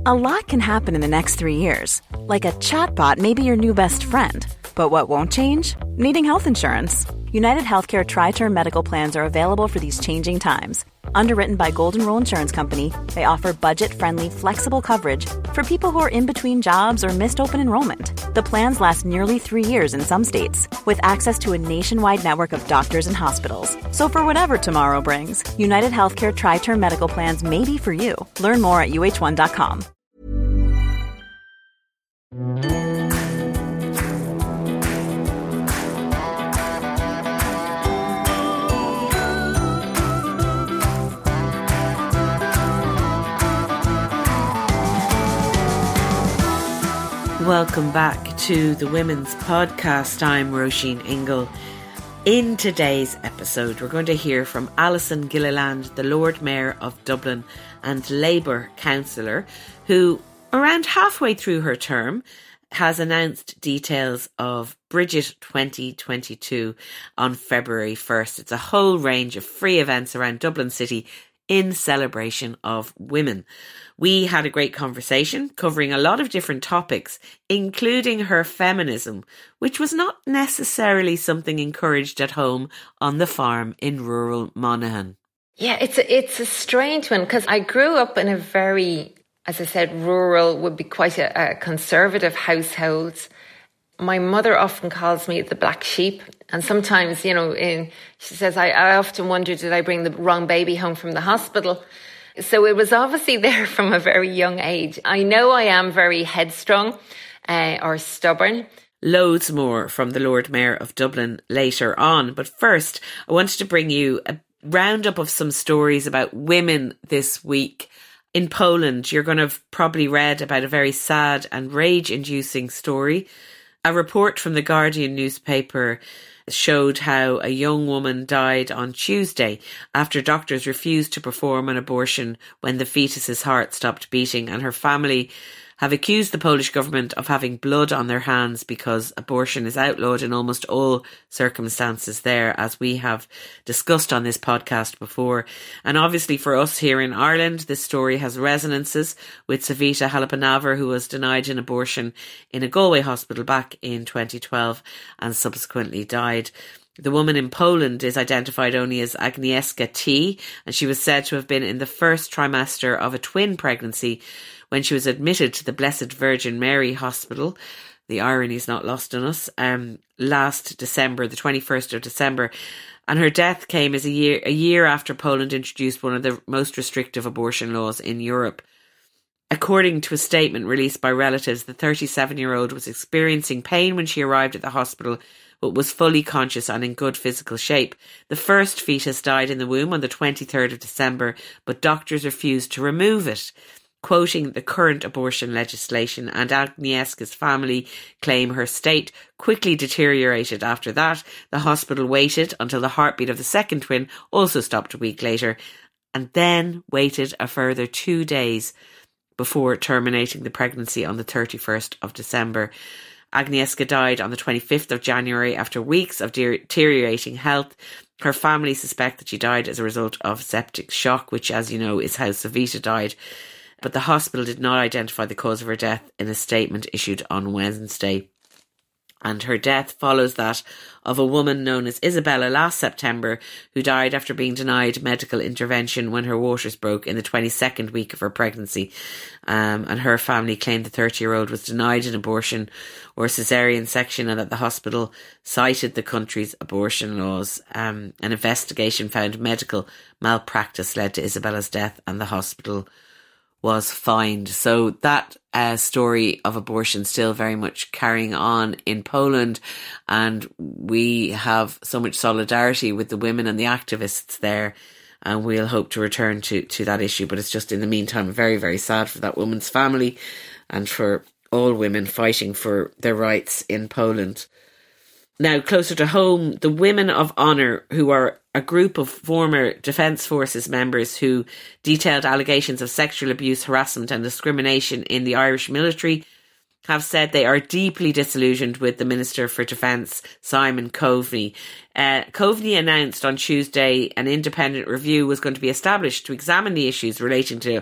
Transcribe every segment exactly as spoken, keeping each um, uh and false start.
A lot can happen in the next three years. Like a chatbot may be your new best friend. But what won't change? Needing health insurance. United Healthcare Tri-Term Medical Plans are available for these changing times. Underwritten by Golden Rule Insurance Company, they offer budget-friendly, flexible coverage for people who are in between jobs or missed open enrollment. The plans last nearly three years in some states, with access to a nationwide network of doctors and hospitals. So for whatever tomorrow brings, United Healthcare Tri-Term Medical Plans may be for you. Learn more at U H one dot com. Welcome back to the Women's Podcast. I'm Roisin Ingle. In today's episode, we're going to hear from Alison Gilliland, the Lord Mayor of Dublin and Labour councillor, who, around halfway through her term, has announced details of Bridget twenty twenty-two on February first. It's a whole range of free events around Dublin City in celebration of women. We had a great conversation covering a lot of different topics, including her feminism, which was not necessarily something encouraged at home on the farm in rural Monaghan. Yeah, it's a, it's a strange one because I grew up in a very, as I said, rural, would be quite a, a conservative household. My mother often calls me the black sheep. And sometimes, you know, in, she says, I, I often wonder, did I bring the wrong baby home from the hospital? So it was obviously there from a very young age. I know I am very headstrong uh, or stubborn. Loads more from the Lord Mayor of Dublin later on. But first, I wanted to bring you a roundup of some stories about women this week. In Poland, you're going to have probably read about a very sad and rage-inducing story. A report from the Guardian newspaper showed how a young woman died on Tuesday after doctors refused to perform an abortion when the fetus's heart stopped beating, and her family have accused the Polish government of having blood on their hands because abortion is outlawed in almost all circumstances there, as we have discussed on this podcast before. And obviously for us here in Ireland, this story has resonances with Savita Halappanavar, who was denied an abortion in a Galway hospital back in twenty twelve and subsequently died. The woman in Poland is identified only as Agnieszka T, and she was said to have been in the first trimester of a twin pregnancy when she was admitted to the Blessed Virgin Mary Hospital. The irony is not lost on us. Um, last December, the twenty-first of December, and her death came as a year a year after Poland introduced one of the most restrictive abortion laws in Europe. According to a statement released by relatives, the thirty-seven-year-old was experiencing pain when she arrived at the hospital, but was fully conscious and in good physical shape. The first fetus died in the womb on the twenty-third of December, but doctors refused to remove it. Quoting the current abortion legislation, and Agnieszka's family claim her state quickly deteriorated after that. The hospital waited until the heartbeat of the second twin also stopped a week later, and then waited a further two days before terminating the pregnancy on the thirty-first of December. Agnieszka died on the twenty-fifth of January after weeks of deteriorating health. Her family suspect that she died as a result of septic shock, which, as you know, is how Savita died. But the hospital did not identify the cause of her death in a statement issued on Wednesday. And her death follows that of a woman known as Isabella last September, who died after being denied medical intervention when her waters broke in the twenty-second week of her pregnancy. Um, and her family claimed the thirty-year-old was denied an abortion or caesarean section, and that the hospital cited the country's abortion laws. Um, an investigation found medical malpractice led to Isabella's death, and the hospital was fined. So that uh, story of abortion still very much carrying on in Poland, and we have so much solidarity with the women and the activists there, and we'll hope to return to, to that issue. But it's just, in the meantime, very, very sad for that woman's family and for all women fighting for their rights in Poland. Now, closer to home, the Women of Honour, who are a group of former Defence Forces members who detailed allegations of sexual abuse, harassment and discrimination in the Irish military, have said they are deeply disillusioned with the Minister for Defence, Simon Coveney. Uh, Coveney announced on Tuesday an independent review was going to be established to examine the issues relating to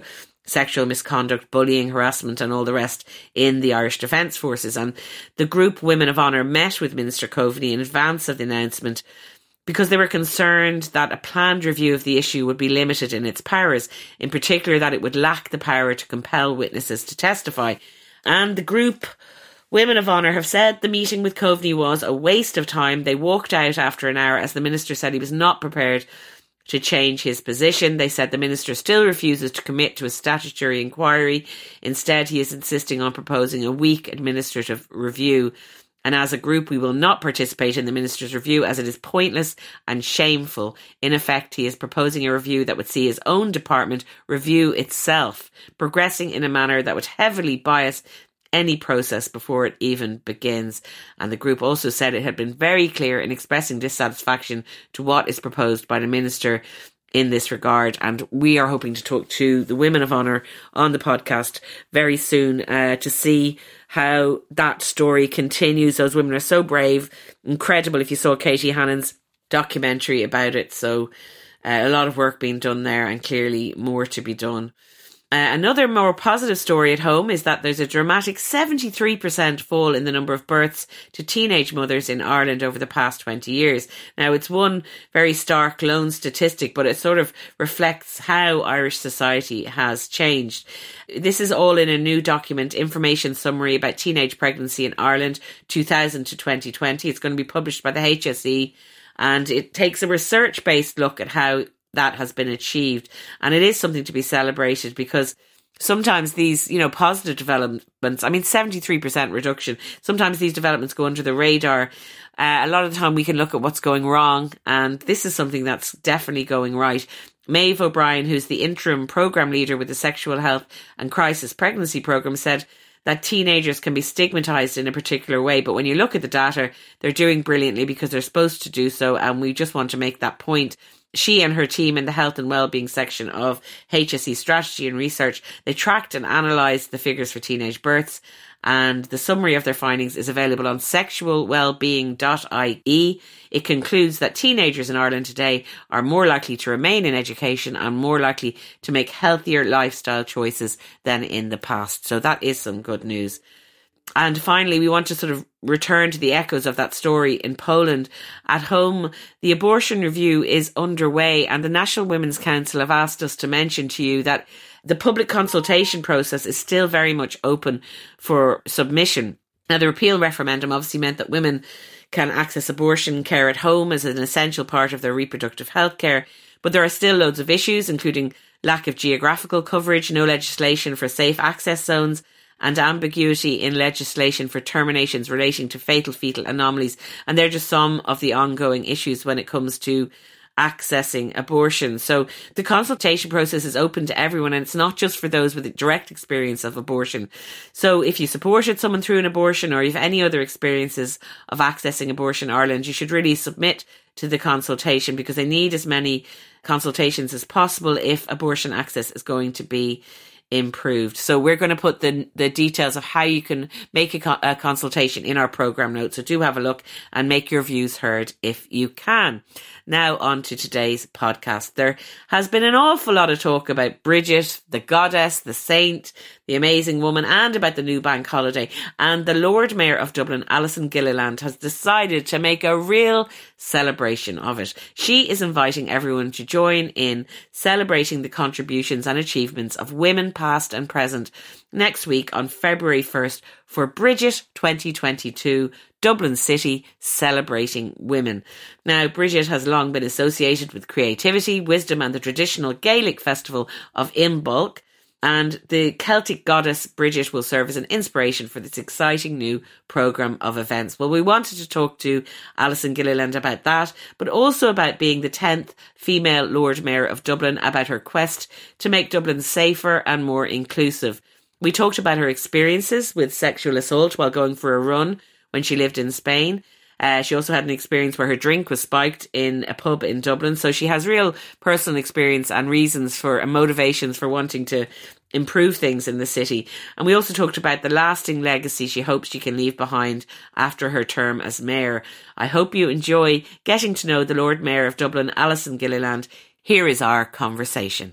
sexual misconduct, bullying, harassment and all the rest in the Irish Defence Forces. And the group Women of Honour met with Minister Coveney in advance of the announcement because they were concerned that a planned review of the issue would be limited in its powers, in particular that it would lack the power to compel witnesses to testify. And the group Women of Honour have said the meeting with Coveney was a waste of time. They walked out after an hour as the minister said he was not prepared to change his position. They said the minister still refuses to commit to a statutory inquiry. Instead, he is insisting on proposing a weak administrative review. And as a group, we will not participate in the minister's review as it is pointless and shameful. In effect, he is proposing a review that would see his own department review itself, progressing in a manner that would heavily bias any process before it even begins. And the group also said it had been very clear in expressing dissatisfaction to what is proposed by the minister in this regard. And we are hoping to talk to the Women of Honour on the podcast very soon uh, to see how that story continues. Those women are so brave, incredible. If you saw Katie Hannon's documentary about it, so uh, a lot of work being done there and clearly more to be done. Uh, another more positive story at home is that there's a dramatic seventy-three percent fall in the number of births to teenage mothers in Ireland over the past twenty years. Now, it's one very stark, lone statistic, but it sort of reflects how Irish society has changed. This is all in a new document, Information Summary about Teenage Pregnancy in Ireland, two thousand to twenty twenty. It's going to be published by the H S E, and it takes a research-based look at how that has been achieved. And it is something to be celebrated because sometimes these, you know, positive developments, I mean, seventy-three percent reduction, sometimes these developments go under the radar. Uh, a lot of the time we can look at what's going wrong, and this is something that's definitely going right. Maeve O'Brien, who's the interim programme leader with the Sexual Health and Crisis Pregnancy Programme, said that teenagers can be stigmatised in a particular way, but when you look at the data, they're doing brilliantly because they're supposed to do so, and we just want to make that point. She and her team in the Health and Wellbeing section of H S E Strategy and Research, they tracked and analysed the figures for teenage births, and the summary of their findings is available on sexual wellbeing dot I E. It concludes that teenagers in Ireland today are more likely to remain in education and more likely to make healthier lifestyle choices than in the past. So that is some good news. And finally, we want to sort of return to the echoes of that story in Poland. At home, the abortion review is underway, and the National Women's Council have asked us to mention to you that the public consultation process is still very much open for submission. Now, the repeal referendum obviously meant that women can access abortion care at home as an essential part of their reproductive health care, but there are still loads of issues, including lack of geographical coverage, no legislation for safe access zones, and ambiguity in legislation for terminations relating to fatal fetal anomalies. And they're just some of the ongoing issues when it comes to accessing abortion. So the consultation process is open to everyone, and it's not just for those with a direct experience of abortion. So if you supported someone through an abortion, or you have any other experiences of accessing abortion in Ireland, you should really submit to the consultation, because they need as many consultations as possible if abortion access is going to be improved. So we're going to put the the details of how you can make a, co- a consultation in our programme notes. So do have a look and make your views heard if you can. Now on to today's podcast. There has been an awful lot of talk about Bridget, the goddess, the saint, the amazing woman, and about the new bank holiday. And the Lord Mayor of Dublin, Alison Gilliland, has decided to make a real celebration of it. She is inviting everyone to join in celebrating the contributions and achievements of women past and present next week on February first for Bridget twenty twenty-two, Dublin City Celebrating Women. Now, Bridget has long been associated with creativity, wisdom and the traditional Gaelic festival of Imbolc, and the Celtic goddess Bridget will serve as an inspiration for this exciting new programme of events. Well, we wanted to talk to Alison Gilliland about that, but also about being the tenth female Lord Mayor of Dublin, about her quest to make Dublin safer and more inclusive. We talked about her experiences with sexual assault while going for a run when she lived in Spain. Uh, she also had an experience where her drink was spiked in a pub in Dublin. So she has real personal experience and reasons for and motivations for wanting to improve things in the city. And we also talked about the lasting legacy she hopes she can leave behind after her term as mayor. I hope you enjoy getting to know the Lord Mayor of Dublin, Alison Gilliland. Here is our conversation.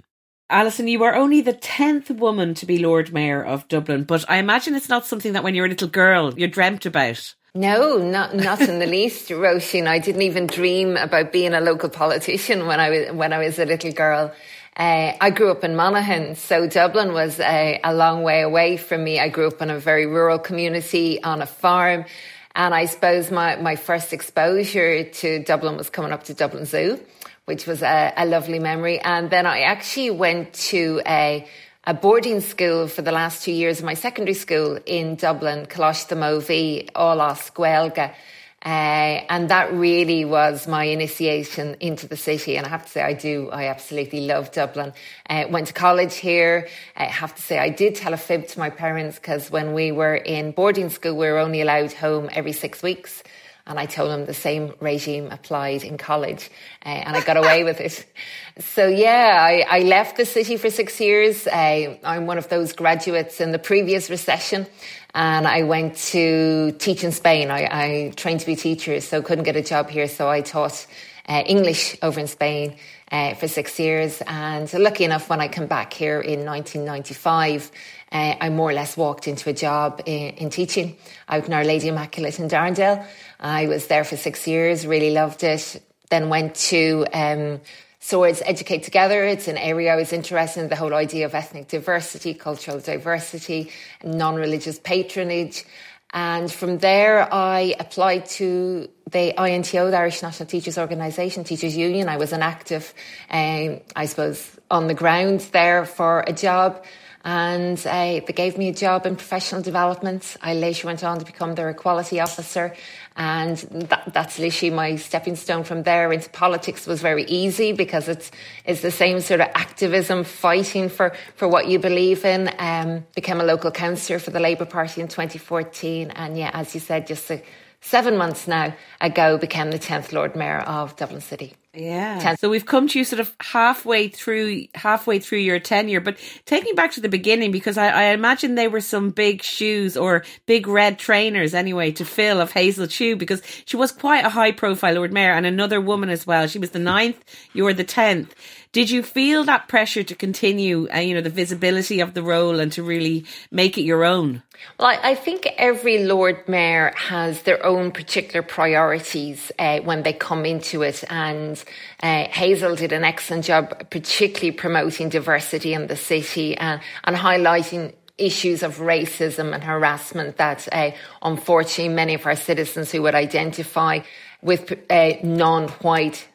Alison, you are only the tenth woman to be Lord Mayor of Dublin, but I imagine it's not something that when you were a little girl you dreamt about. No, not not in the least, Roisin. I didn't even dream about being a local politician when I was when I was a little girl. Uh, I grew up in Monaghan, so Dublin was a, a long way away from me. I grew up in a very rural community on a farm, and I suppose my, my first exposure to Dublin was coming up to Dublin Zoo, which was a, a lovely memory. And then I actually went to a, a boarding school for the last two years of my secondary school in Dublin, Coláiste Móví, Álas Gaeilge. Uh, and that really was my initiation into the city. And I have to say, I do, I absolutely love Dublin. Uh, went to college here. I have to say, I did tell a fib to my parents because when we were in boarding school, we were only allowed home every six weeks. And I told them the same regime applied in college, uh, and I got away with it. So yeah, I, I left the city for six years. Uh, I'm one of those graduates in the previous recession, and I went to teach in Spain. I, I trained to be a teacher, so couldn't get a job here. So I taught uh, English over in Spain uh, for six years. And lucky enough, when I came back here in nineteen ninety-five, uh, I more or less walked into a job in, in teaching out in Our Lady Immaculate in Darndale. I was there for six years, really loved it. Then went to um, Swords Educate Together. It's an area I was interested in, the whole idea of ethnic diversity, cultural diversity, non-religious patronage. And from there, I applied to the I N T O, the Irish National Teachers Organisation, Teachers Union. I was an active, um, I suppose, on the ground there for a job. And uh, they gave me a job in professional development. I later went on to become their equality officer. And that, that's literally my stepping stone from there into politics. Was very easy because it's it's the same sort of activism, fighting for, for what you believe in. Um, became a local councillor for the Labour Party in twenty fourteen. And yeah, as you said, just a, seven months now ago, became the tenth Lord Mayor of Dublin City. Yeah. tenth. So we've come to you sort of halfway through halfway through your tenure, but take me back to the beginning, because I, I imagine they were some big shoes, or big red trainers anyway, to fill, of Hazel Chu, because she was quite a high profile Lord Mayor, and another woman as well. She was the ninth, you were the tenth. Did you feel that pressure to continue, uh, you know, the visibility of the role and to really make it your own? Well, I, I think every Lord Mayor has their own particular priorities uh, when they come into it. And uh, Hazel did an excellent job, particularly promoting diversity in the city and, and highlighting issues of racism and harassment that uh, unfortunately many of our citizens who would identify with uh, non-white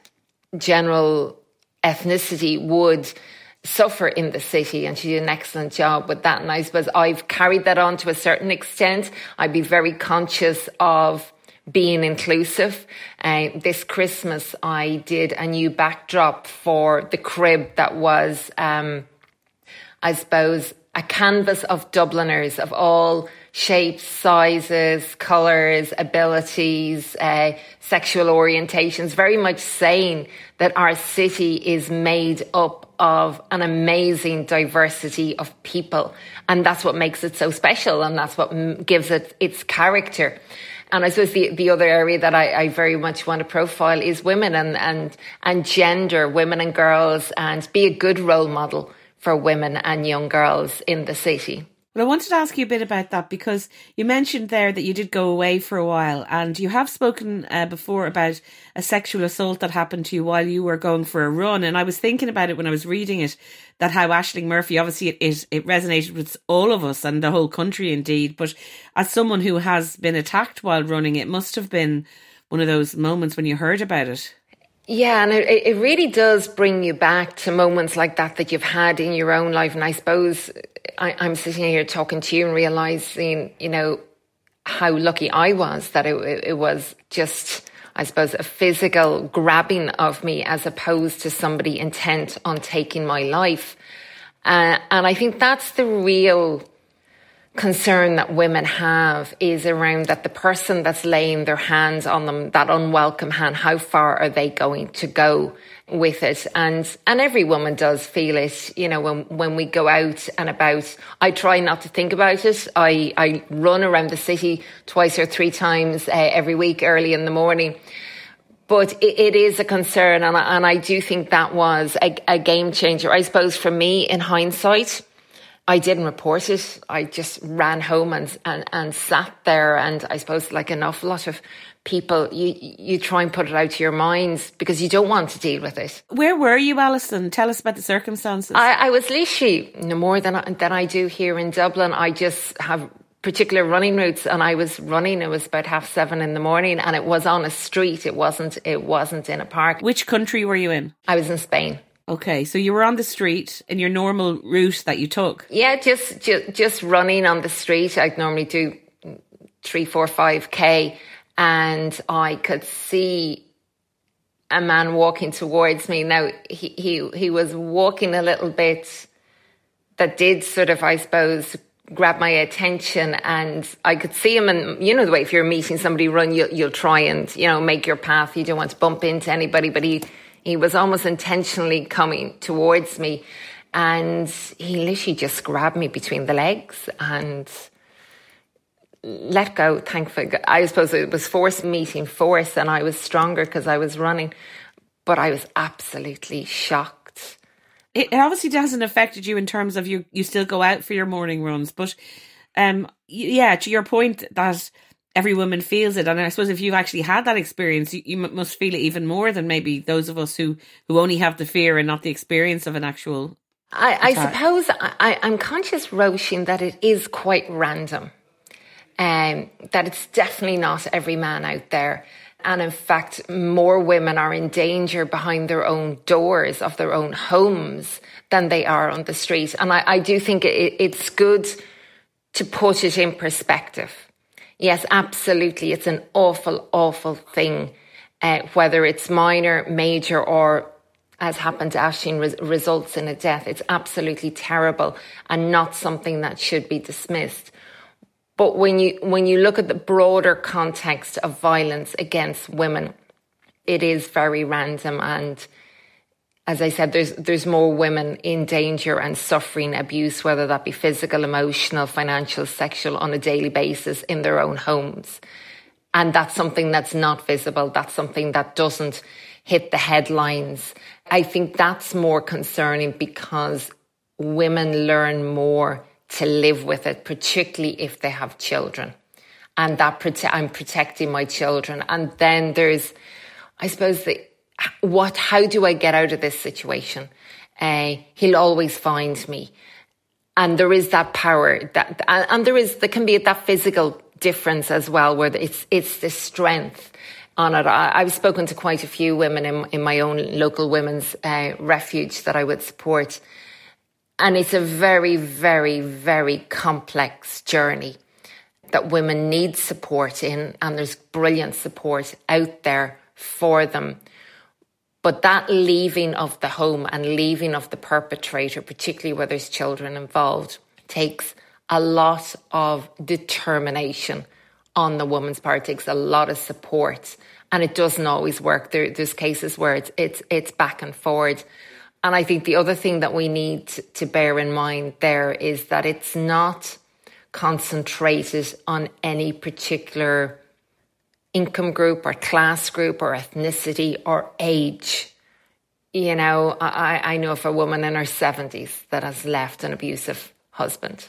general ethnicity would suffer in the city, and she did an excellent job with that. And I suppose I've carried that on to a certain extent. I'd be very conscious of being inclusive. Uh, this Christmas I did a new backdrop for the crib that was, um, I suppose, a canvas of Dubliners of all shapes, sizes, colours, abilities, uh, sexual orientations, very much saying that our city is made up of an amazing diversity of people. And that's what makes it so special, and that's what m- gives it its character. And I suppose the, the other area that I, I very much want to profile is women and, and, and gender, women and girls, and be a good role model for women and young girls in the city. Well, I wanted to ask you a bit about that, because you mentioned there that you did go away for a while, and you have spoken uh, before about a sexual assault that happened to you while you were going for a run. And I was thinking about it when I was reading it, that how Aisling Murphy, obviously it, it, it resonated with all of us and the whole country indeed. But as someone who has been attacked while running, it must have been one of those moments when you heard about it. Yeah, and it, it really does bring you back to moments like that that you've had in your own life. And I suppose I, I'm sitting here talking to you and realising, you know, how lucky I was that it, it was just, I suppose, a physical grabbing of me as opposed to somebody intent on taking my life. Uh, and I think that's the real concern that women have, is around that the person that's laying their hands on them, that unwelcome hand, how far are they going to go with it? And and every woman does feel it, you know, when when we go out and about. I try not to think about it. I, I run around the city twice or three times uh, every week early in the morning. But it, it is a concern, and I, and I do think that was a, a game changer. I suppose for me, in hindsight, I didn't report it. I just ran home and, and, and sat there. And I suppose, like an awful lot of people, you you try and put it out to your minds because you don't want to deal with it. Where were you, Alison? Tell us about the circumstances. I, I was literally no more than, than I do here in Dublin. I just have particular running routes, and I was running. It was about half seven in the morning, and it was on a street. It wasn't. It wasn't in a park. Which country were you in? I was in Spain. Okay, so you were on the street in your normal route that you took? Yeah, just just, just running on the street. I'd normally do three, four, five K, and I could see a man walking towards me. Now, he, he, he was walking a little bit that did sort of, I suppose, grab my attention, and I could see him. And you know the way, if you're meeting somebody run, you'll, you'll try and, you know, make your path. You don't want to bump into anybody, but he... He was almost intentionally coming towards me, and he literally just grabbed me between the legs and let go. Thankfully, I suppose it was force meeting force, and I was stronger because I was running, but I was absolutely shocked. It obviously hasn't affected you in terms of you, you still go out for your morning runs, but um, yeah, to your point that every woman feels it. And I suppose if you've actually had that experience, you, you must feel it even more than maybe those of us who, who only have the fear and not the experience of an actual I, I suppose I, I'm conscious, Roisin, that it is quite random. Um, that it's definitely not every man out there. And in fact, more women are in danger behind their own doors of their own homes than they are on the street. And I, I do think it, it's good to put it in perspective. Yes, absolutely. It's an awful, awful thing, uh, whether it's minor, major, or, as happened to Aisling, res- results in a death. It's absolutely terrible and not something that should be dismissed. But when you when you look at the broader context of violence against women, it is very random. And as I said, there's there's more women in danger and suffering abuse, whether that be physical, emotional, financial, sexual, on a daily basis in their own homes. And that's something that's not visible. That's something that doesn't hit the headlines. I think that's more concerning because women learn more to live with it, particularly if they have children. And that prote- I'm protecting my children. And then there's, I suppose, the What? How do I get out of this situation? Uh, he'll always find me, and there is that power that, and, and there is there can be that physical difference as well, where it's it's the strength on it. I, I've spoken to quite a few women in, in my own local women's uh, refuge that I would support, and it's a very, very, very complex journey that women need support in, and there's brilliant support out there for them. But that leaving of the home and leaving of the perpetrator, particularly where there's children involved, takes a lot of determination on the woman's part. It takes a lot of support, and it doesn't always work. There, there's cases where it's it's it's back and forward. And I think the other thing that we need to bear in mind there is that it's not concentrated on any particular income group or class group or ethnicity or age. You know, I, I know of a woman in her seventies that has left an abusive husband.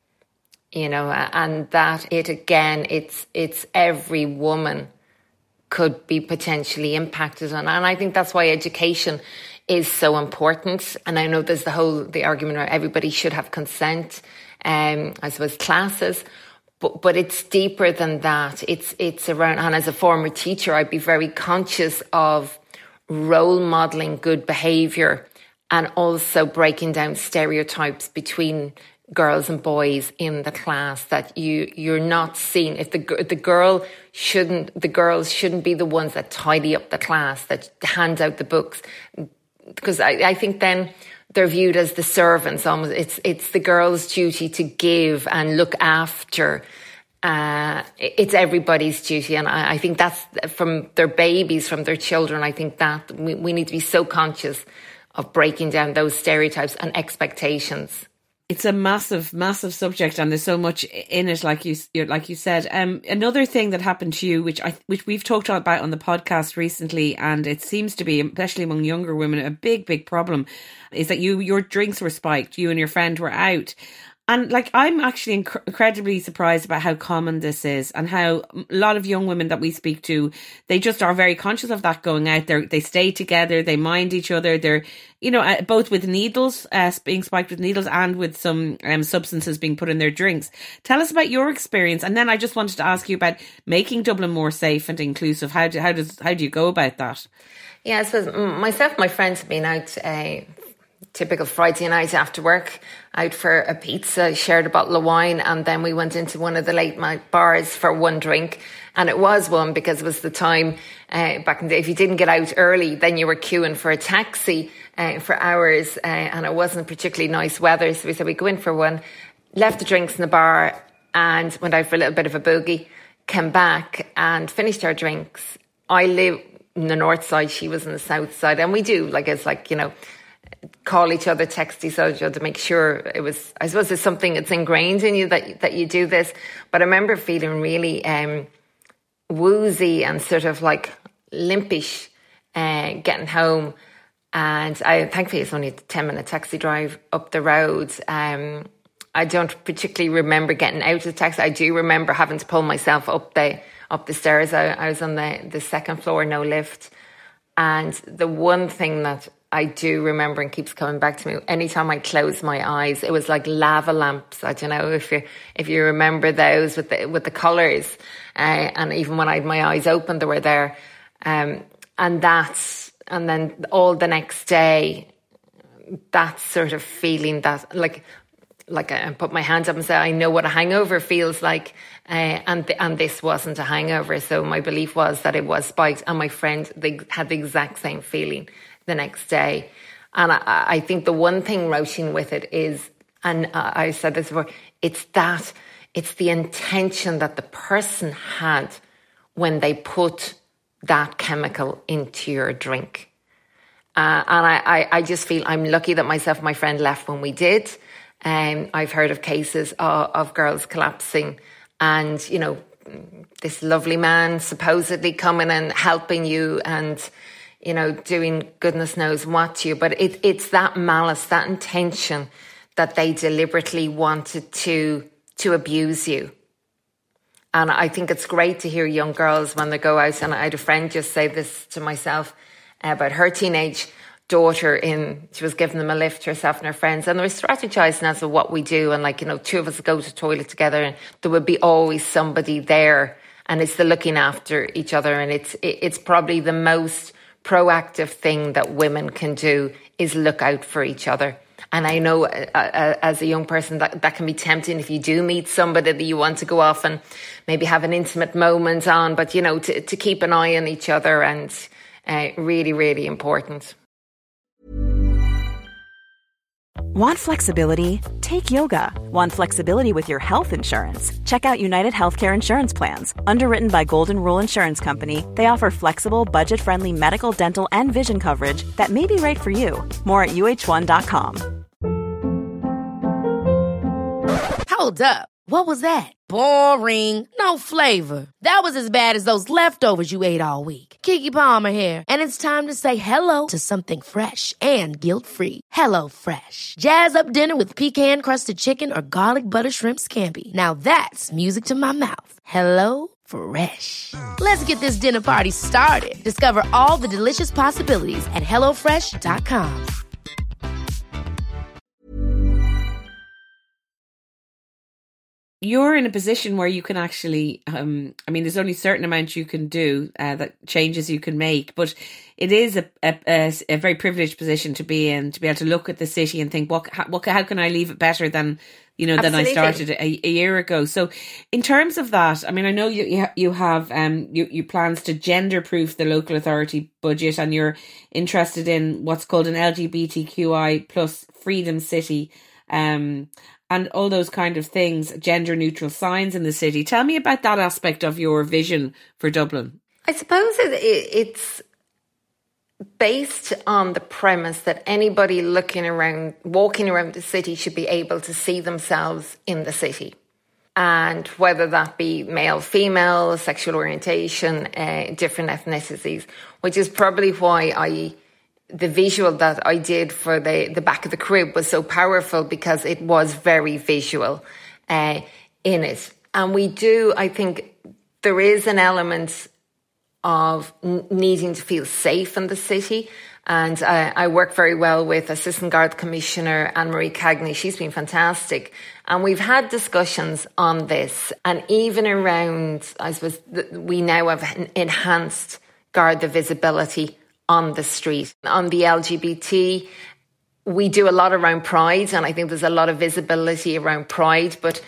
You know, and that it again, it's it's every woman could be potentially impacted on. And I think that's why education is so important. And I know there's the whole the argument where everybody should have consent, um, I suppose classes. But but it's deeper than that. It's it's around, and as a former teacher, I'd be very conscious of role modelling good behaviour and also breaking down stereotypes between girls and boys in the class. That you you're not seen if the the girl shouldn't the girls shouldn't be the ones that tidy up the class, that hand out the books, because I, I think then they're viewed as the servants. Almost, it's it's the girl's duty to give and look after. Uh, it's everybody's duty, and I, I think that's from their babies, from their children. I think that we, we need to be so conscious of breaking down those stereotypes and expectations. it's a massive, massive subject, and there's so much in it, like you, like you said. Um, another thing that happened to you, which I, which we've talked about on the podcast recently, and it seems to be, especially among younger women, a big, big problem, is that you, your drinks were spiked. You and your friend were out. And like, I'm actually inc- incredibly surprised about how common this is, and how a lot of young women that we speak to, they just are very conscious of that going out there. They stay together, they mind each other. They're, you know, uh, both with needles, uh, being spiked with needles, and with some um, substances being put in their drinks. Tell us about your experience. And then I just wanted to ask you about making Dublin more safe and inclusive. How do, how does, how do you go about that? Yeah, I suppose myself and my friends have been out, uh, typical Friday night after work, out for a pizza, shared a bottle of wine, and then we went into one of the late night bars for one drink. And it was one because it was the time uh, back in the day, if you didn't get out early, then you were queuing for a taxi uh, for hours, uh, and it wasn't particularly nice weather. So we said we'd go in for one, left the drinks in the bar, and went out for a little bit of a boogie, came back and finished our drinks. I live in the north side, she was in the south side, and we do, like, it's like, you know, call each other, text each other to make sure it was, I suppose it's something that's ingrained in you that that you do this. But I remember feeling really um, woozy and sort of like limpish uh, getting home. And I thankfully it's only a ten minute taxi drive up the road. Um, I don't particularly remember getting out of the taxi. I do remember having to pull myself up the up the stairs. I, I was on the, the second floor, no lift. And the one thing that I do remember and keeps coming back to me, anytime I close my eyes, it was like lava lamps. I don't know if you if you remember those with the with the colours, uh, and even when I had my eyes open, they were there. Um, and that's and then all the next day, that sort of feeling that like like I put my hands up and say, I know what a hangover feels like, uh, and th- and this wasn't a hangover. So my belief was that it was spiked, and my friend they had the exact same feeling the next day. And I, I think the one thing, Roisin, with it is, and I said this before, it's that, it's the intention that the person had when they put that chemical into your drink. Uh, and I, I, I just feel I'm lucky that myself and my friend left when we did. Um, I've heard of cases of, of girls collapsing, and, you know, this lovely man supposedly coming and helping you and, you know, doing goodness knows what to you. But it, it's that malice, that intention that they deliberately wanted to to abuse you. And I think it's great to hear young girls when they go out, and I had a friend just say this to myself about her teenage daughter in, she was giving them a lift, herself and her friends, and they were strategizing as to what we do. And like, you know, two of us go to the toilet together, and there would be always somebody there, and it's the looking after each other. And it's it's probably the most proactive thing that women can do is look out for each other. And I know uh, uh, as a young person that, that can be tempting if you do meet somebody that you want to go off and maybe have an intimate moment on, but, you know, to, to keep an eye on each other, and uh, really, really important. Want flexibility? Take yoga. Want flexibility with your health insurance? Check out United Healthcare Insurance Plans. Underwritten by Golden Rule Insurance Company, they offer flexible, budget-friendly medical, dental, and vision coverage that may be right for you. More at U H one dot com. Hold up. What was that? Boring. No flavor. That was as bad as those leftovers you ate all week. Keke Palmer here. And it's time to say hello to something fresh and guilt-free. Hello Fresh. Jazz up dinner with pecan-crusted chicken or garlic butter shrimp scampi. Now that's music to my mouth. Hello Fresh. Let's get this dinner party started. Discover all the delicious possibilities at hello fresh dot com. You're in a position where you can actually, um, I mean, there's only a certain amount you can do, uh, that changes you can make, but it is a, a, a very privileged position to be in, to be able to look at the city and think, what, how, what, how can I leave it better than, you know, Absolutely. than I started a, a year ago. So in terms of that, I mean, I know you you have um you, you plans to gender proof the local authority budget, and you're interested in what's called an L G B T Q I plus freedom city, um, and all those kind of things, gender neutral signs in the city. Tell me about that aspect of your vision for Dublin. I suppose it, it, it's based on the premise that anybody looking around, walking around the city should be able to see themselves in the city. And whether that be male, female, sexual orientation, uh, different ethnicities, which is probably why I, the visual that I did for the, the back of the crib was so powerful, because it was very visual uh, in it. And we do, I think there is an element of n- needing to feel safe in the city. And uh, I work very well with Assistant Garda Commissioner Anne-Marie Cagney. She's been fantastic. And we've had discussions on this. And even around, I suppose, th- we now have an enhanced Garda visibility on the street. On the L G B T, we do a lot around Pride. And I think there's a lot of visibility around Pride. But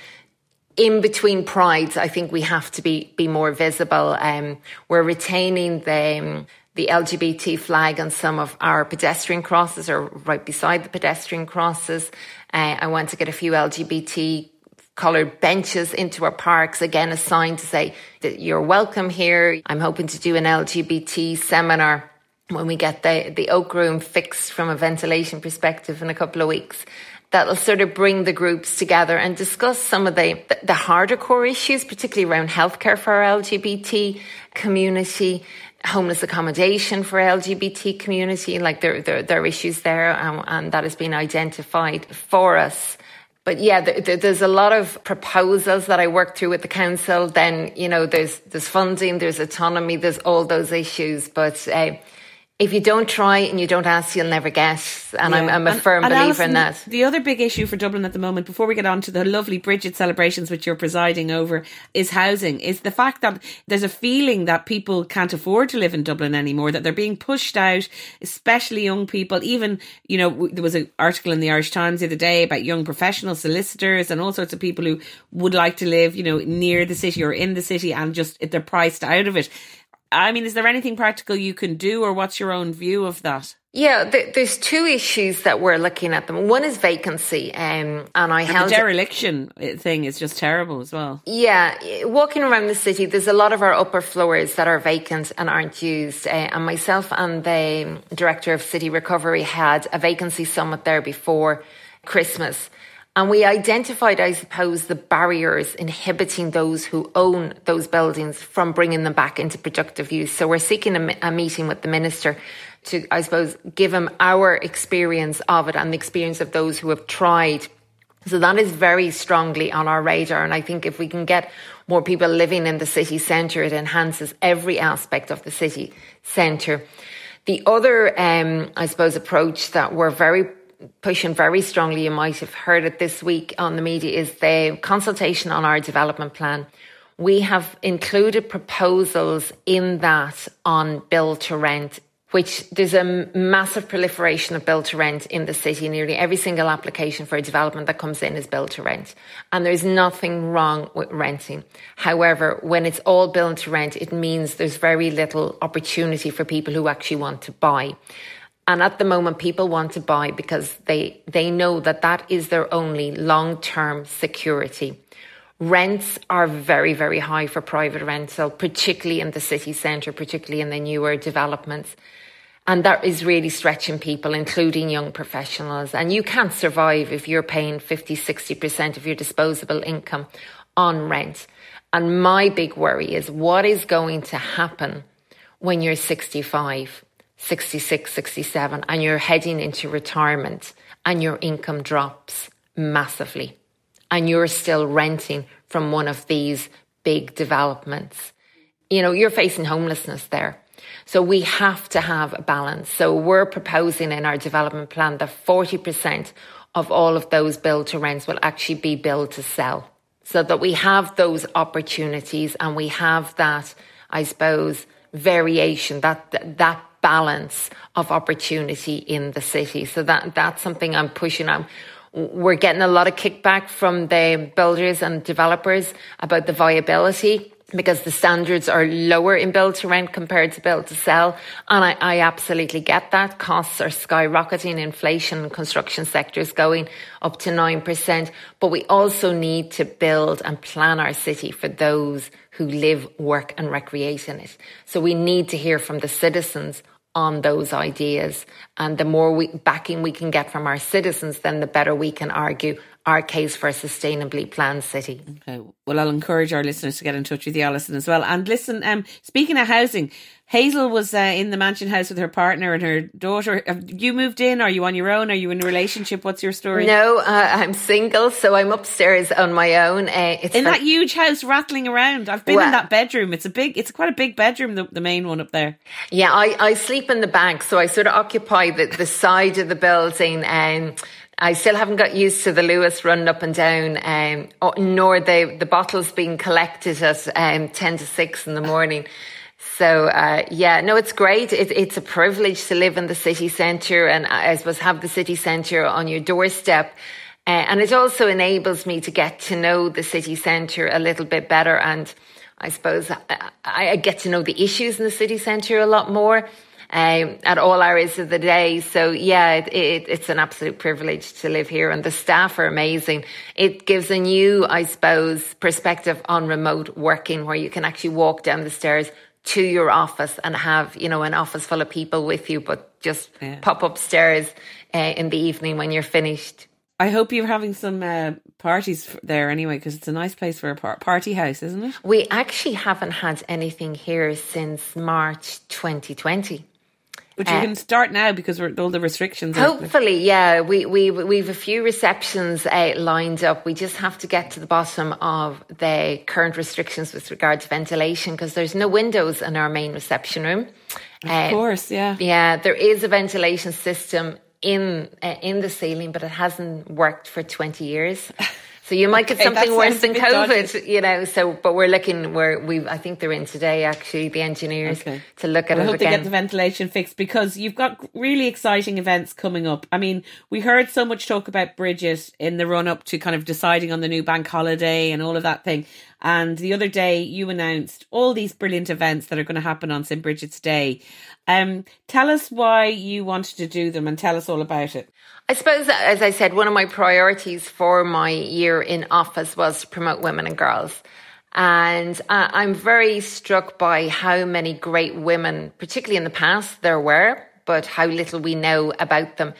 in between prides, I think we have to be, be more visible. Um, we're retaining the... Um, the L G B T flag on some of our pedestrian crosses, or right beside the pedestrian crosses. Uh, I want to get a few L G B T coloured benches into our parks, again, a sign to say that you're welcome here. I'm hoping to do an L G B T seminar when we get the, the Oak Room fixed from a ventilation perspective in a couple of weeks. That'll sort of bring the groups together and discuss some of the, the harder core issues, particularly around healthcare for our L G B T community, homeless accommodation for L G B T community. Like there, there, there are issues there, um, and that has been identified for us. But yeah, there, there's a lot of proposals that I work through with the council. Then, you know, there's there's funding, there's autonomy, there's all those issues. But uh, if you don't try and you don't ask, you'll never get. And yeah. I'm, I'm a and, firm and believer Alison, in that. The other big issue for Dublin at the moment, before we get on to the lovely Bridget celebrations which you're presiding over, is housing. Is the fact that there's a feeling that people can't afford to live in Dublin anymore, that they're being pushed out, especially young people. Even, you know, there was an article in the Irish Times the other day about young professional solicitors and all sorts of people who would like to live, you know, near the city or in the city, and just they're priced out of it. I mean, is there anything practical you can do, or what's your own view of that? Yeah, th- there's two issues that we're looking at them. One is vacancy, um, and I and held the dereliction thing is just terrible as well. Yeah, walking around the city, there's a lot of our upper floors that are vacant and aren't used. Uh, and myself and the director of City Recovery had a vacancy summit there before Christmas. And we identified, I suppose, the barriers inhibiting those who own those buildings from bringing them back into productive use. So we're seeking a, a meeting with the minister to, I suppose, give him our experience of it and the experience of those who have tried. So that is very strongly on our radar. And I think if we can get more people living in the city centre, it enhances every aspect of the city centre. The other, um, I suppose, approach that we're very pushing very strongly, you might have heard it this week on the media, is the consultation on our development plan. We have included proposals in that on build to rent, which there's a massive proliferation of build to rent in the city. Nearly every single application for a development that comes in is build to rent. And there's nothing wrong with renting. However, when it's all build to rent, it means there's very little opportunity for people who actually want to buy. And at the moment, people want to buy because they, they know that that is their only long-term security. Rents are very, very high for private rental, particularly in the city centre, particularly in the newer developments. And that is really stretching people, including young professionals. And you can't survive if you're paying fifty, sixty percent of your disposable income on rent. And my big worry is what is going to happen when you're sixty-five, sixty-six, sixty-seven, and you're heading into retirement and your income drops massively and you're still renting from one of these big developments. You know, you're facing homelessness there. So we have to have a balance. So we're proposing in our development plan that forty percent of all of those build to rents will actually be build to sell, so that we have those opportunities and we have that, I suppose, variation, that that balance of opportunity in the city. So that that's something I'm pushing on. We're getting a lot of kickback from the builders and developers about the viability, because the standards are lower in build to rent compared to build to sell. And I, I absolutely get that. Costs are skyrocketing, inflation, construction sector is going up to nine percent. But we also need to build and plan our city for those who live, work and recreate in it. So we need to hear from the citizens on those ideas. And the more we, backing we can get from our citizens, then the better we can argue our case for a sustainably planned city. Okay. Well, I'll encourage our listeners to get in touch with you, Alison, as well. And listen, um, speaking of housing, Hazel was uh, in the Mansion House with her partner and her daughter. Have you moved in? Are you on your own? Are you in a relationship? What's your story? No, uh, I'm single, so I'm upstairs on my own. Uh, it's in for- that huge house rattling around. I've been well, in that bedroom. It's a big, it's quite a big bedroom, the, the main one up there. Yeah, I, I sleep in the back, so I sort of occupy the, the side of the building, and I still haven't got used to the Lewis run up and down, um, or, nor the, the bottles being collected at um, ten to six in the morning. So, uh, yeah, no, it's great. It, it's a privilege to live in the city centre and I suppose have the city centre on your doorstep. Uh, and it also enables me to get to know the city centre a little bit better. And I suppose I, I get to know the issues in the city centre a lot more um, at all hours of the day. So, yeah, it, it, it's an absolute privilege to live here. And the staff are amazing. It gives a new, I suppose, perspective on remote working where you can actually walk down the stairs to your office and have, you know, an office full of people with you, but just yeah. pop upstairs uh, in the evening when you're finished. I hope you're having some uh, parties there anyway, because it's a nice place for a par- party house, isn't it? We actually haven't had anything here since March twenty twenty. But you uh, can start now because we're, all the restrictions. Hopefully, yeah. We, we, we've a few receptions uh, lined up. We just have to get to the bottom of the current restrictions with regard to ventilation because there's no windows in our main reception room. Of uh, course, yeah. Yeah, there is a ventilation system in uh, in the ceiling, but it hasn't worked for twenty years. So you might okay, get something worse than COVID, dodgy. you know. So, but we're looking. We're we. I think they're in today. Actually, the engineers okay. to look at well, it I hope again. they get the ventilation fixed because you've got really exciting events coming up. I mean, we heard so much talk about Bridget in the run up to kind of deciding on the new bank holiday and all of that thing. And the other day, you announced all these brilliant events that are going to happen on Saint Bridget's Day. Um, tell us why you wanted to do them and tell us all about it. I suppose, as I said, one of my priorities for my year in office was to promote women and girls. And uh, I'm very struck by how many great women, particularly in the past, there were, but how little we know about them.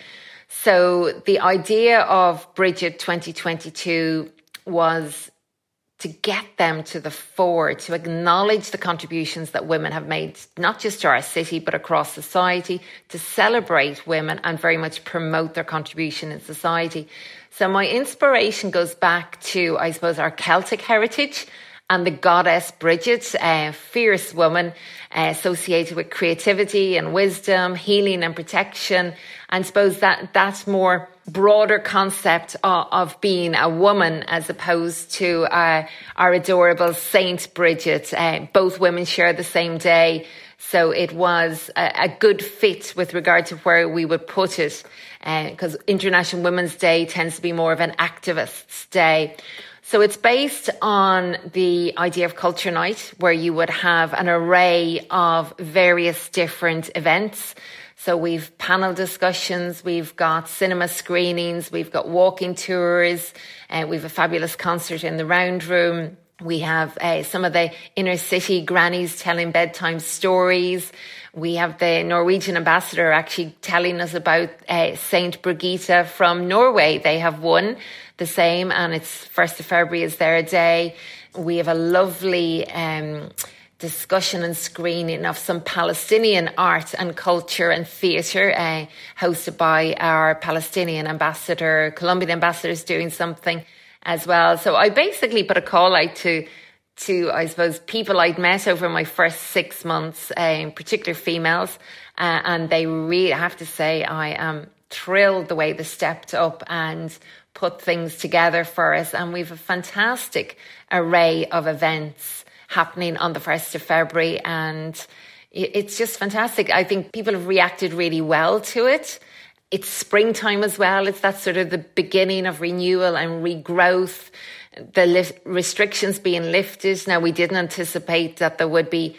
So the idea of Bridget twenty twenty-two was to get them to the fore, to acknowledge the contributions that women have made, not just to our city, but across society, to celebrate women and very much promote their contribution in society. So my inspiration goes back to, I suppose, our Celtic heritage and the goddess Bridget, a fierce woman uh, associated with creativity and wisdom, healing and protection. And I suppose that that's more broader concept of, of being a woman as opposed to uh, our adorable Saint Bridget. Uh, both women share the same day. So it was a, a good fit with regard to where we would put it, because uh, International Women's Day tends to be more of an activist's day. So it's based on the idea of Culture Night, where you would have an array of various different events. So we've panel discussions, we've got cinema screenings, we've got walking tours, and uh, we've a fabulous concert in the Round Room. We have uh, some of the inner city grannies telling bedtime stories. We have the Norwegian ambassador actually telling us about uh, Saint Brigitte from Norway. They have won the same, and it's first of February is their day. We have a lovely um, discussion and screening of some Palestinian art and culture and theatre, uh, hosted by our Palestinian ambassador. Colombian ambassador is doing something as well. So I basically put a call out to, to I suppose, people I'd met over my first six months, um, particular females, uh, and they really, I have to say, I am thrilled the way they stepped up and put things together for us. And we've a fantastic array of events happening on the first of February, and it's just fantastic. I think people have reacted really well to it. It's springtime as well. It's that sort of the beginning of renewal and regrowth, the li- restrictions being lifted. Now, we didn't anticipate that there would be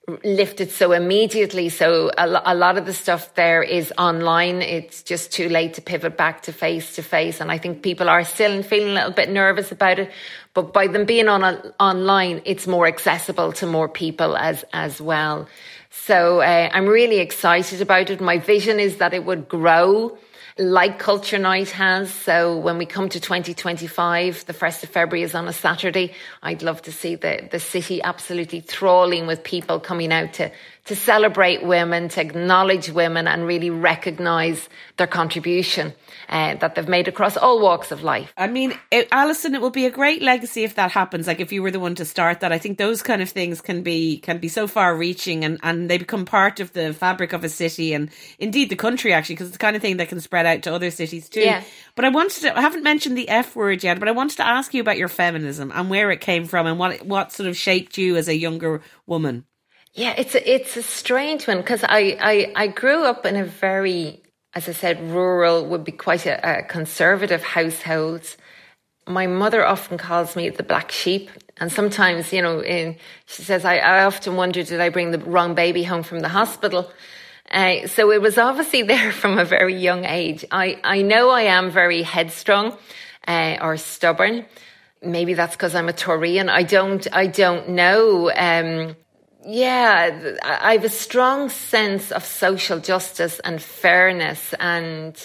lifted so immediately. So a, lo- a lot of the stuff there is online. It's just too late to pivot back to face to face. And I think people are still feeling a little bit nervous about it. But by them being on a, online, it's more accessible to more people as, as well. So uh, I'm really excited about it. My vision is that it would grow like Culture Night has. So when we come to twenty twenty-five, the first of February is on a Saturday. I'd love to see the, the city absolutely trawling with people coming out to, to celebrate women, to acknowledge women and really recognise their contribution uh, that they've made across all walks of life. I mean, it, Alison, it will be a great legacy if that happens. Like if you were the one to start that, I think those kind of things can be can be so far reaching and, and they become part of the fabric of a city and indeed the country actually, because it's the kind of thing that can spread out to other cities too. Yeah. But I wanted to, I haven't mentioned the F word yet, but I wanted to ask you about your feminism and where it came from and what what sort of shaped you as a younger woman. Yeah, it's a, it's a strange one because I, I, I grew up in a very, as I said, rural, would be quite a, a conservative household. My mother often calls me the black sheep. And sometimes, you know, in, she says, I, I often wonder, did I bring the wrong baby home from the hospital? Uh, so it was obviously there from a very young age. I, I know I am very headstrong uh, or stubborn. Maybe that's because I'm a Taurian. I don't, I don't know. Um, yeah, I have a strong sense of social justice and fairness and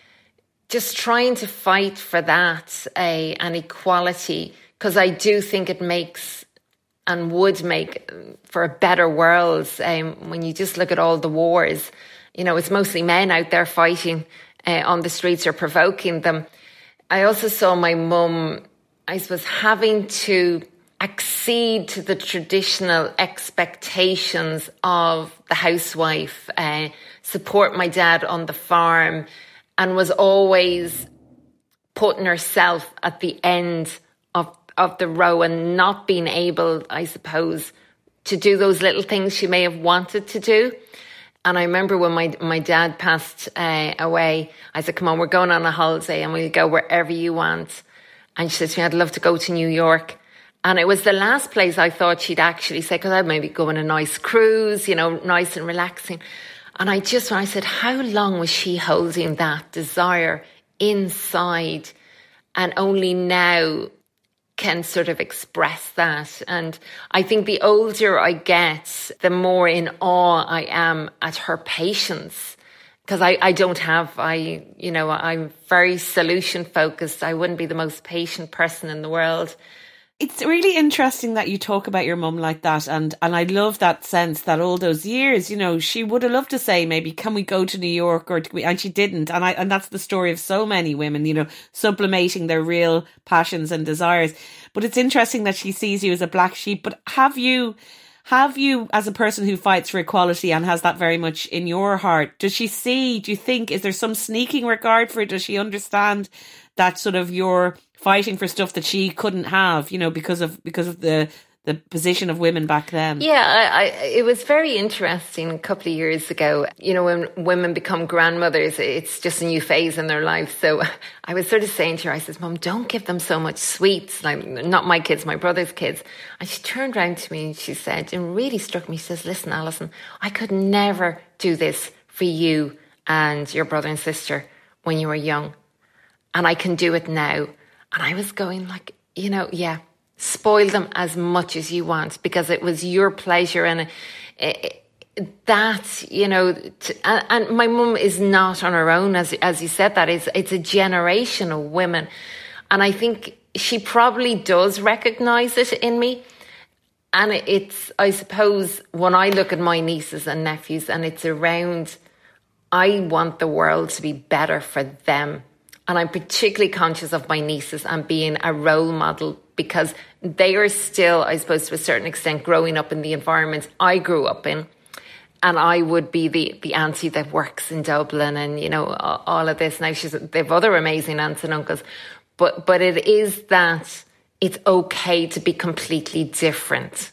just trying to fight for that uh, and equality, because I do think it makes and would make for a better world. Um, when you just look at all the wars, you know, it's mostly men out there fighting uh, on the streets or provoking them. I also saw my mum, I suppose, having to accede to the traditional expectations of the housewife, uh, support my dad on the farm, and was always putting herself at the end of of the row and not being able, I suppose, to do those little things she may have wanted to do. And I remember when my my dad passed uh, away, I said, come on, we're going on a holiday and we'll go wherever you want. And she said to me, I'd love to go to New York. And it was the last place I thought she'd actually say, because I'd maybe go on a nice cruise, you know, nice and relaxing. And I just, when I said, how long was she holding that desire inside and only now can sort of express that? And I think the older I get, the more in awe I am at her patience. Because I, I don't have, I, you know, I'm very solution focused. I wouldn't be the most patient person in the world. It's really interesting that you talk about your mum like that. And, and I love that sense that all those years, you know, she would have loved to say, maybe, can we go to New York? Or we, and she didn't. And I, and that's the story of so many women, you know, sublimating their real passions and desires. But it's interesting that she sees you as a black sheep. But have you, have you, as a person who fights for equality and has that very much in your heart, does she see, do you think, is there some sneaking regard for it? Does she understand that sort of you're fighting for stuff that she couldn't have, you know, because of because of the the position of women back then? Yeah, I, I, it was very interesting a couple of years ago. You know, when women become grandmothers, it's just a new phase in their life. So I was sort of saying to her, I said, Mum, don't give them so much sweets. Like, not my kids, my brother's kids. And she turned around to me and she said, and really struck me, she says, listen, Alison, I could never do this for you and your brother and sister when you were young. And I can do it now. And I was going like, you know, yeah, spoil them as much as you want because it was your pleasure. And it, it, that, you know, to, and, and my mum is not on her own, as as you said, that it's, it's a generation of women. And I think she probably does recognise it in me. And it's, I suppose, when I look at my nieces and nephews and it's around, I want the world to be better for them. And I'm particularly conscious of my nieces and being a role model because they are still, I suppose, to a certain extent, growing up in the environment I grew up in. And I would be the, the auntie that works in Dublin and, you know, all of this. Now, she's, they have other amazing aunts and uncles. But, but it is that it's okay to be completely different.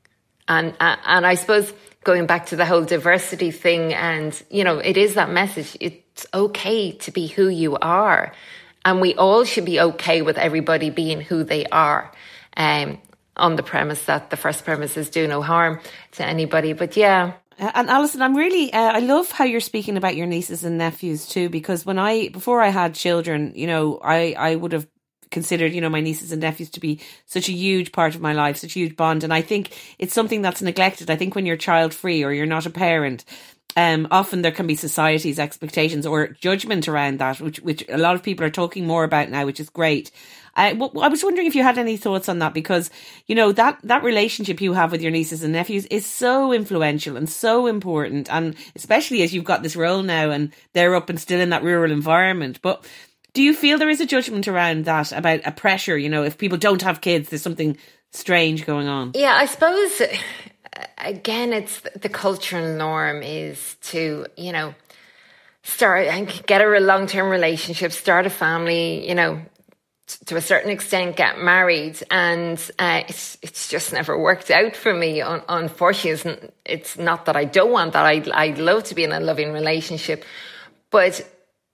And, and I suppose going back to the whole diversity thing and, you know, it is that message. It's okay to be who you are. And we all should be okay with everybody being who they are. Um, on the premise that the first premises do no harm to anybody. But yeah. And Alison, I'm really, uh, I love how you're speaking about your nieces and nephews too, because when I, before I had children, you know, I, I would have considered, you know, my nieces and nephews to be such a huge part of my life, such a huge bond. And I think it's something that's neglected. I think when you're child free or you're not a parent, um, often there can be society's expectations or judgment around that, which, which a lot of people are talking more about now, which is great. I, I was wondering if you had any thoughts on that, because, you know, that, that relationship you have with your nieces and nephews is so influential and so important. And especially as you've got this role now and they're up and still in that rural environment. But do you feel there is a judgment around that, about a pressure, you know, if people don't have kids, there's something strange going on? Yeah, I suppose, again, it's the cultural norm is to, you know, start and get a long-term relationship, start a family, you know, to a certain extent get married, and uh, it's it's just never worked out for me. Un- unfortunately, it's, it's not that I don't want that. I I'd love to be in a loving relationship, but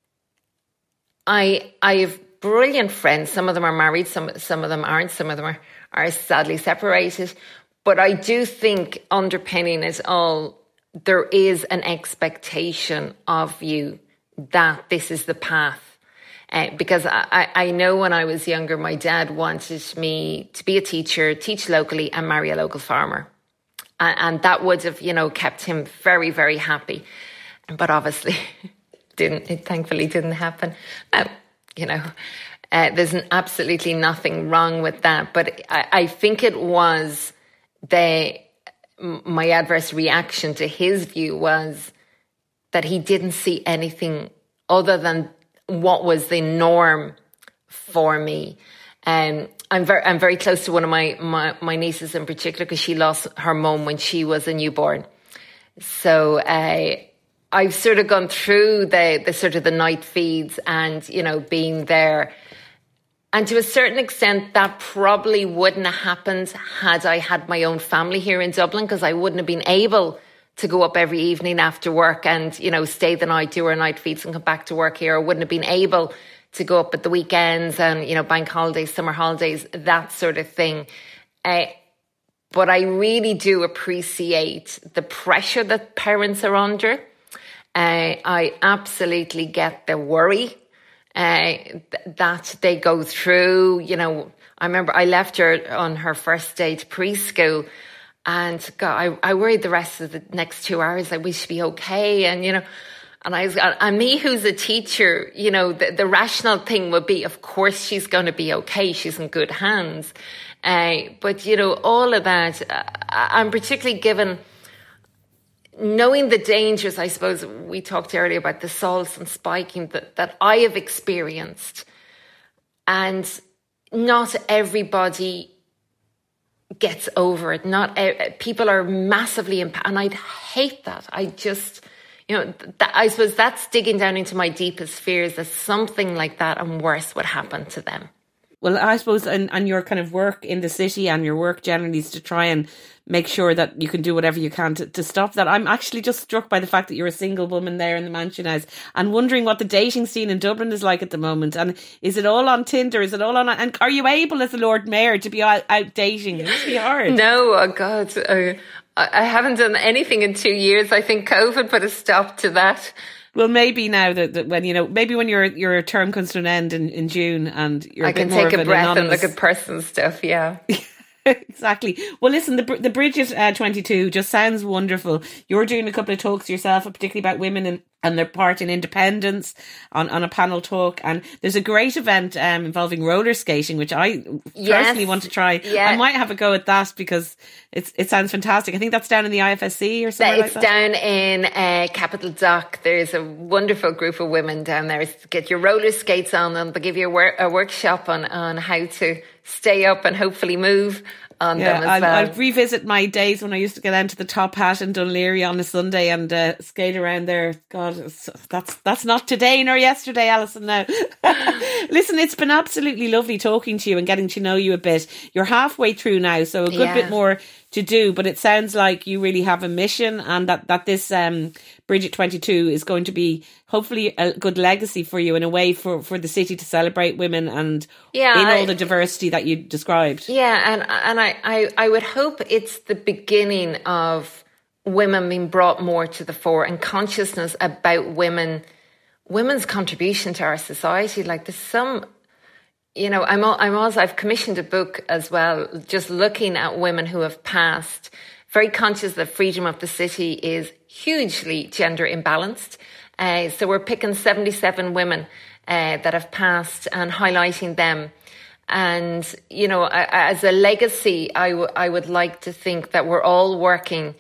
I I have brilliant friends. Some of them are married, some some of them aren't. Some of them are are sadly separated. But I do think underpinning it all, there is an expectation of you that this is the path. Uh, because I, I know when I was younger, my dad wanted me to be a teacher, teach locally and marry a local farmer. And, and that would have, you know, kept him very, very happy. But obviously, didn't it thankfully didn't happen. Now, you know, uh, there's an absolutely nothing wrong with that. But I, I think it was the my adverse reaction to his view was that he didn't see anything other than what was the norm for me. Um, I'm very, I'm very close to one of my, my, my nieces in particular, because she lost her mum when she was a newborn. So, uh, I've sort of gone through the, the sort of the night feeds and, you know, being there. And to a certain extent, that probably wouldn't have happened had I had my own family here in Dublin, because I wouldn't have been able to go up every evening after work and, you know, stay the night, do our night feeds and come back to work here. I wouldn't have been able to go up at the weekends and, you know, bank holidays, summer holidays, that sort of thing. Uh, but I really do appreciate the pressure that parents are under. Uh, I absolutely get the worry uh, th- that they go through. You know, I remember I left her on her first day to preschool. And God, I, I worried the rest of the next two hours that we should be okay. And, you know, and I was, and me who's a teacher, you know, the, the rational thing would be, of course, she's going to be okay. She's in good hands. Uh, but, you know, all of that, uh, I'm particularly given, knowing the dangers, I suppose we talked earlier about the salts and spiking that, that I have experienced. And not everybody gets over it. Not uh, people are massively impacted, and I'd hate that. I just, you know, that, I suppose that's digging down into my deepest fears, that something like that and worse would happen to them. Well, I suppose, and, and your kind of work in the city and your work generally is to try and make sure that you can do whatever you can to, to stop that. I'm actually just struck by the fact that you're a single woman there in the Mansion House and wondering what the dating scene in Dublin is like at the moment. And is it all on Tinder? Is it all on? And are you able as the Lord Mayor to be out, out dating? It must be hard. No, oh God. Uh, I haven't done anything in two years. I think COVID put a stop to that. Well, maybe now that, that when, you know, maybe when your your term comes to an end in, in June and you're I a bit can more take of a an breath anonymous... and look at person stuff, yeah. Exactly. Well, listen, the the Bridget uh, twenty-two just sounds wonderful. You're doing a couple of talks yourself, particularly about women and, and their part in independence on, on a panel talk. And there's a great event um, involving roller skating, which I yes. personally want to try. Yeah. I might have a go at that because it's it sounds fantastic. I think that's down in the I F S C or something it's like that. It's down in uh, Capital Dock. There's a wonderful group of women down there. Get your roller skates on and they'll give you a, wor- a workshop on, on how to stay up and hopefully move on yeah, them as I'll, well. I'll revisit my days when I used to get down to the Top Hat in Dunleary on a Sunday and uh, skate around there. God, that's that's not today nor yesterday, Alison. Now, listen, it's been absolutely lovely talking to you and getting to know you a bit. You're halfway through now, so a good yeah. bit more to do, but it sounds like you really have a mission, and that, that this um, Bridget twenty-two is going to be hopefully a good legacy for you in a way for, for the city to celebrate women and yeah, in all I, the diversity that you described. Yeah, and and I, I, I would hope it's the beginning of women being brought more to the fore and consciousness about women, women's contribution to our society. Like there's some, you know, I'm I'm also, I've commissioned a book as well, just looking at women who have passed, very conscious that Freedom of the City is hugely gender imbalanced. Uh, so we're picking seventy-seven women uh, that have passed and highlighting them. And, you know, as a legacy, I, w- I would like to think that we're all working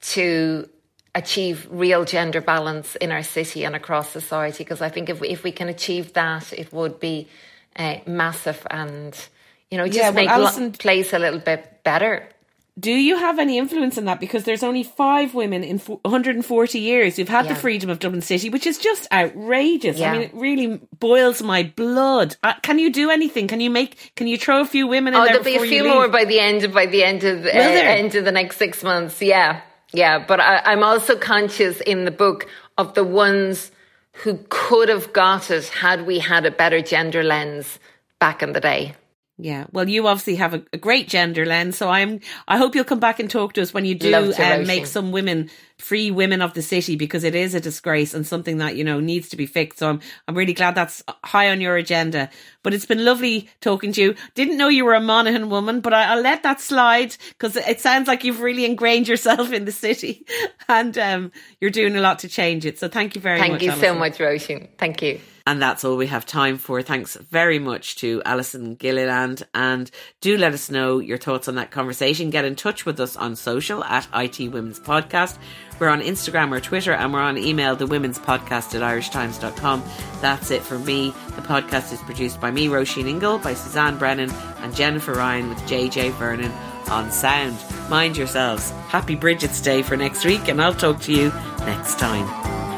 to achieve real gender balance in our city and across society, because I think if we, if we can achieve that, it would be uh, massive and, you know, just yeah, well, make Alison, the place a little bit better. Do you have any influence in that? Because there's only five women in one hundred forty years who've had yeah. the freedom of Dublin City, which is just outrageous. Yeah. I mean, it really boils my blood. Uh, can you do anything? Can you make? Can you throw a few women in oh, there? Oh, there'll be a few more by the end. By the end of uh, end of the next six months. Yeah, yeah. But I, I'm also conscious in the book of the ones who could have got it had we had a better gender lens back in the day. Yeah, well, you obviously have a, a great gender lens, so I'm. I hope you'll come back and talk to us when you do um, make some women free women of the city, because it is a disgrace and something that, you know, needs to be fixed. So I'm, I'm really glad that's high on your agenda. But it's been lovely talking to you. Didn't know you were a Monaghan woman, but I, I'll let that slide, because it sounds like you've really ingrained yourself in the city and um, you're doing a lot to change it. So thank you very thank much. Thank you Alison. so much, Roisin. Thank you. And that's all we have time for. Thanks very much to Alison Gilliland. And do let us know your thoughts on that conversation. Get in touch with us on social at I T Women's Podcast. We're on Instagram or Twitter, and we're on email, the women's podcast at irish times dot com. That's it for me. The podcast is produced by me, Roisin Ingle, by Suzanne Brennan and Jennifer Ryan, with J J Vernon on sound. Mind yourselves. Happy Bridget's Day for next week, and I'll talk to you next time.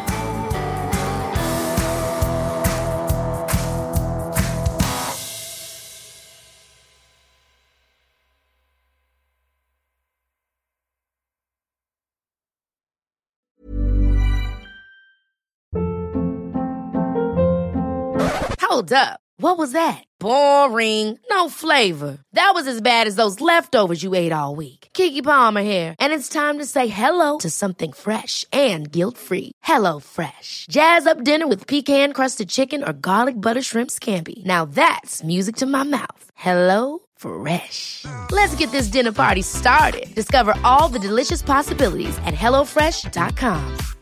Hold up. What was that? Boring. No flavor. That was as bad as those leftovers you ate all week. Keke Palmer here. And it's time to say hello to something fresh and guilt-free. Hello Fresh. Jazz up dinner with pecan-crusted chicken or garlic butter shrimp scampi. Now that's music to my mouth. Hello Fresh. Let's get this dinner party started. Discover all the delicious possibilities at hello fresh dot com.